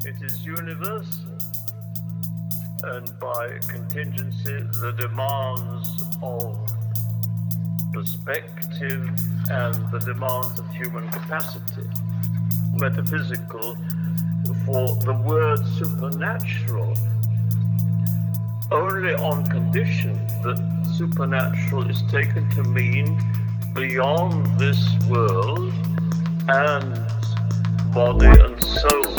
It is universal, and by contingency, the demands of perspective and the demands of human capacity. Metaphysical, for the word supernatural, only on condition that supernatural is taken to mean beyond this world and body and soul.